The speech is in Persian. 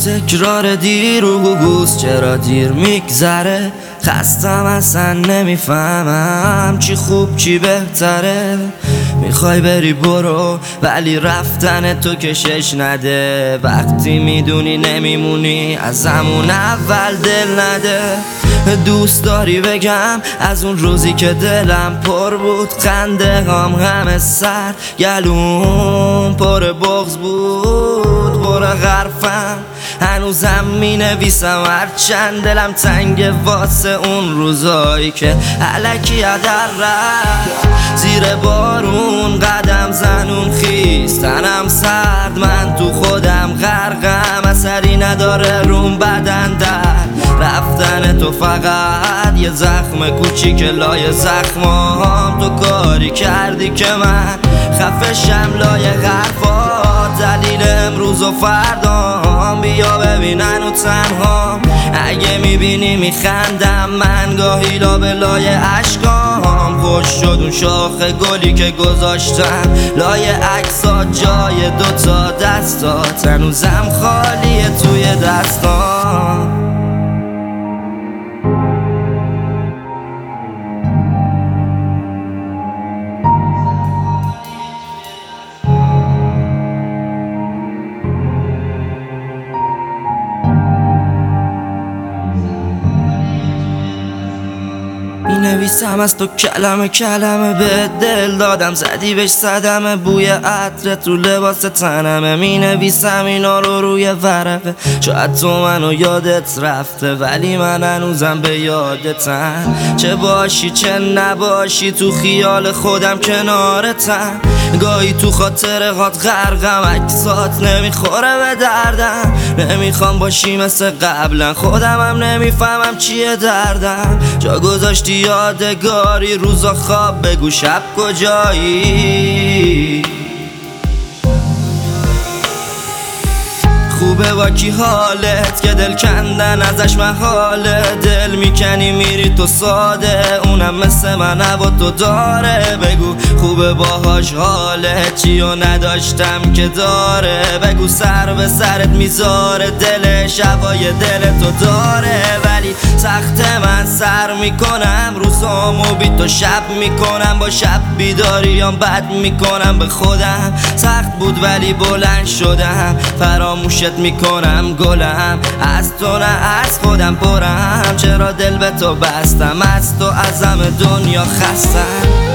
تکرار دیر و گوگوز چرا دیر میگذره، خستم اصلا نمیفهمم چی خوب چی بهتره. میخوای بری برو ولی رفتن تو کشش نده، وقتی میدونی نمیمونی از همون اول دل نده. دوست داری بگم از اون روزی که دلم پر بود، خنده همه سر گلوم پر بغض بود، پر غرفم هنوزم می نویسم هرچند دلم تنگ واسه اون روزایی که الکی هدر رفت. زیر بارون قدم زنون خیس، تنم سرد من تو خودم غرقم، اثری نداره روم بدن در رفتن تو، فقط یه زخم کوچیک لای زخمام. تو کاری کردی که من خفشم لای حرفات، دلیل امروز و فردام بیا ببینن و تنها. اگه میبینی میخندم من گاهی لابلای عشقام، خوش شد اون شاخ گلی که گذاشتم لای عکسات، جای دوتا دستات هنوزم خالیه توی دستام. نویسم از تو کلمه کلمه، به دل دادم زدی بهش صدمه، بوی عطرت رو لباس تنمه. می نویسم اینا رو روی ورقه، شاید تو منو یادت رفته ولی من هنوزم به یادتم. چه باشی چه نباشی تو خیال خودم کنارتم، گاهی تو خاطرهات غرقم، عکسات نمیخوره به دردم. نمیخوام باشی مثل قبلا، خودم هم نمیفهمم چیه دردم. جا گذاشتی یادگاری روزا خواب، بگو شب کجایی؟ خوبه با کی حالت که دل کندن ازش محاله، دل میکنی میری تو ساده، اونم مثل من و تو داره. بگو خوبه باهاش حالت چیو نداشتم که داره، بگو سر به سرت میذاره دلش هوای دل تو داره. ولی سخت من سر میکنم روزامو بی تو شب میکنم، با شب بیداریام بد میکنم به خودم. سخت بود ولی بلند شدم، فراموشت میکنم گلم، از تو نه از خودم پرم. چرا دل به تو بستم، از تو از همه دنیا خستم.